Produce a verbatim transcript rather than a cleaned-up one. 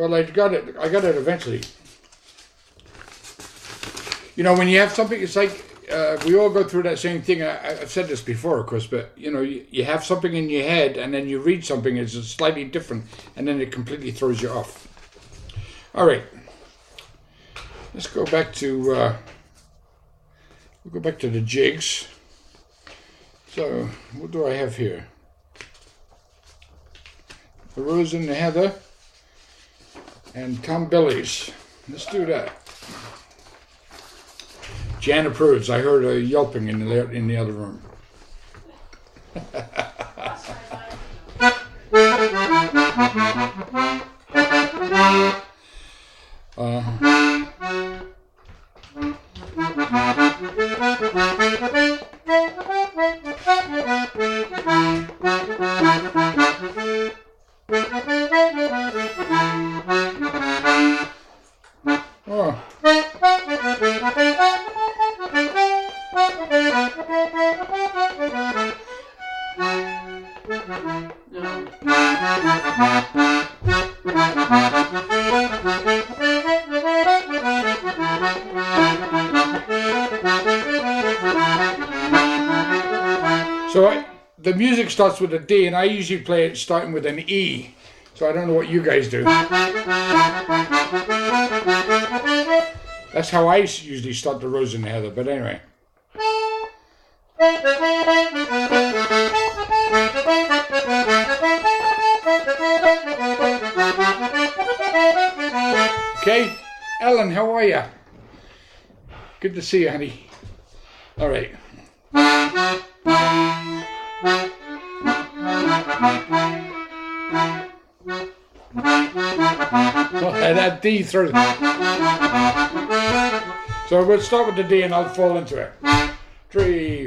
Well, I got it. I got it eventually. You know, when you have something, it's like uh, we all go through that same thing. I, I've said this before, of course, but you know, you, you have something in your head, and then you read something that's slightly different, and then it completely throws you off. All right, let's go back to uh, we'll go back to the jigs. So, what do I have here? The Rose and the Heather and Tom Billy's. Let's do that. Jan approves. I heard her yelping in the in the other room. uh, oh. So I, the music starts with a D, and I usually play it starting with an E. So I don't know what you guys do. That's how I usually start the Rose and the Heather, but anyway. Okay, Ellen, how are you? Good to see you, honey. All right. Well, that D throws. So we'll start with the D and I'll fall into it. Three.